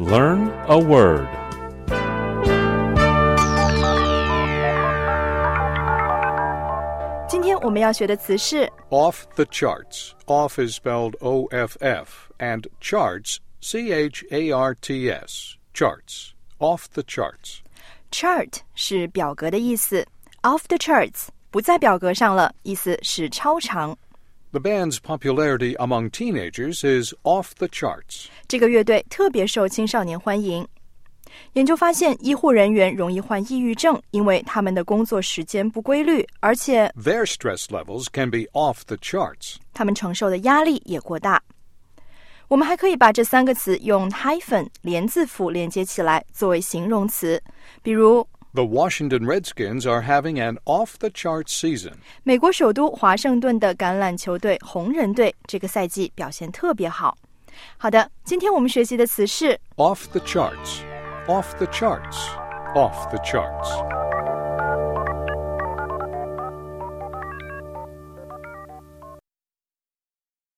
Learn a word. 今天我们要学的词是 Off the charts. Off is spelled O-F-F, and charts, C-H-A-R-T-S. Charts. Off the charts. Chart 是表格的意思， Off the charts 不在表格上了，意思是超常。 The band's popularity among teenagers is off the charts. 这个乐队特别受青少年欢迎。研究发现，医护人员容易患抑郁症，因为他们的工作时间不规律，而且 Their stress levels can be off the charts. 他们承受的压力也过大。我们还可以把这三个词用 hyphen 连字符连接起来，作为形容词。比如 The Washington Redskins are having an off-the-charts season. 美国首都华盛顿的橄榄球队红人队这个赛季表现特别好。好的，今天我们学习的词是 Off the charts. Off the charts. Off the charts.